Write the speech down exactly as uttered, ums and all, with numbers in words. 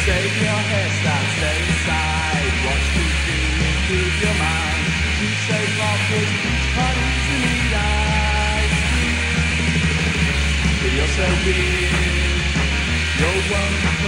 Shave your hair, start stay inside. Watch T V, improve your mind. You say rockers, beach parties and eat ice cream. But you're so weird, you're one.